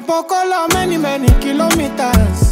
Bokola many kilometers.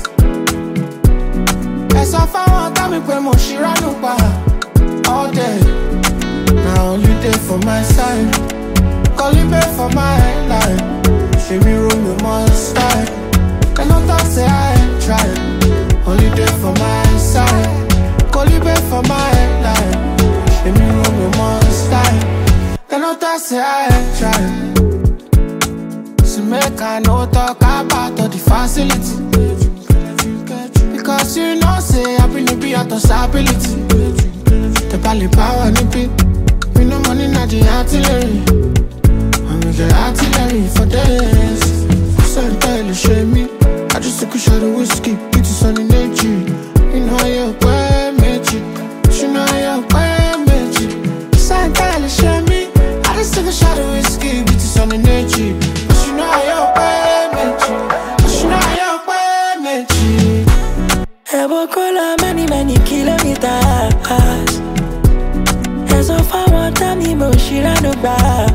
As I found out me pé mo ṣìránù pa all day. Now only day for my side, Colibe for my life. She me room me must style. Cannot talk say I ain't trying. Only day for my side, Colibe for my life. She me room me must style. Cannot talk say I ain't trying. So make I no talk about all the facility. Because you know say I been be out of stability. The bally power nippy. We no money na the artillery. And we get artillery for days. So entirely shame me. I just took a shot of whiskey. It is on the nature. You know you're quite magic. You know you're quite magic. So entirely shame me. I just took a shot of whiskey. It is on the nature. You know you're quite magic. You know you're quite magic. Bokola many kilometers. As of I want me mo ṣìránù pa.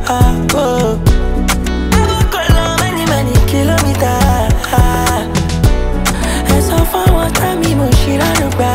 Bokola many kilometers. As of I want me mo ṣìránù pa.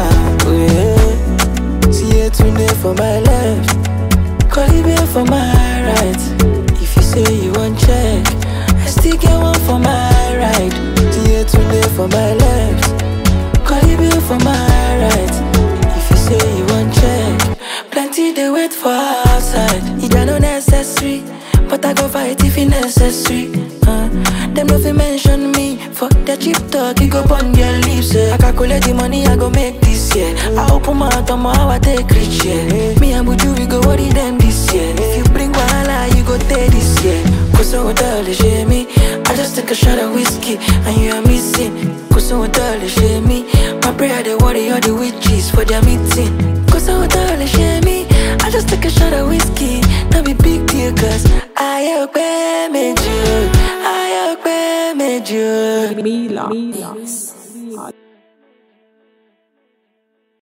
See it today for my left, Colibe for my right. If you say you want check, I still get one for my right. See it today for my left, Colibe for my right. If you say you want check, plenty they wait for outside. It no necessary, but I go fight if it necessary. Them no fi mention me for the cheap talk. You go burn their lips. I calculate the money I go make this year. I open my mouth on how I take rich, yeah. Me and Buju we go worry them this year. If you bring wahala, you go take this year. Cause so tell the shame me. I just take a shot of whiskey and you are missing. Cause so tell the shame me. My prayer they worry all the witches for their meeting. Cause so tell the shame me. I just take a shot of whiskey. Not be big deal cause I hope I made you. I hope I made you. Mila.